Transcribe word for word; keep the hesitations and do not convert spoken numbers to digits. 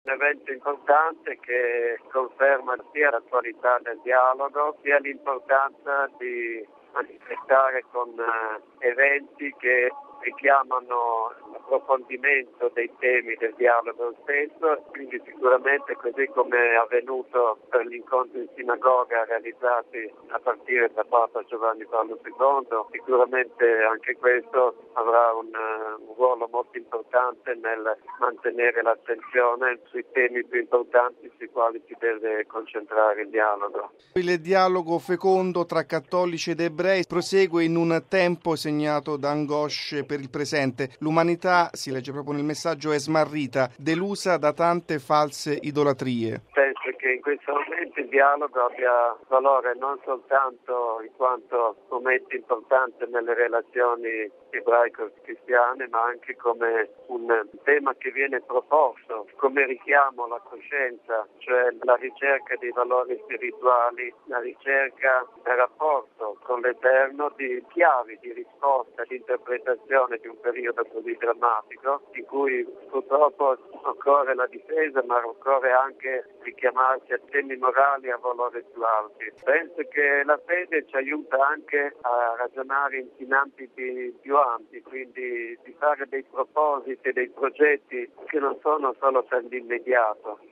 un evento importante che conferma sia l'attualità del dialogo, sia l'importanza di manifestare con eventi che richiamano l'approfondimento dei temi del dialogo stesso, quindi sicuramente, così come è avvenuto per gli incontri in sinagoga realizzati a partire da Papa Giovanni Paolo secondo, sicuramente anche questo avrà un, un ruolo molto importante nel mantenere l'attenzione sui temi più importanti sui quali si deve concentrare il dialogo. Il dialogo fecondo tra cattolici ed ebrei prosegue in un tempo segnato da angosce per il presente. L'umanità, si legge proprio nel messaggio, è smarrita, delusa da tante false idolatrie. Penso che in questo momento il dialogo abbia valore non soltanto in quanto momento importante nelle relazioni ebraico-cristiane, ma anche come un tema che viene proposto come richiamo alla coscienza, cioè la ricerca dei valori spirituali, la ricerca del rapporto con l'Eterno, di chiavi di risposta, di interpretazione di un periodo così drammatico in cui purtroppo occorre la difesa, ma occorre anche richiamarsi a temi morali e a valori più alti. Penso che la fede ci aiuta anche a ragionare in ambiti più ampi, quindi di fare dei propositi, dei progetti che non sono solo per l'immediato.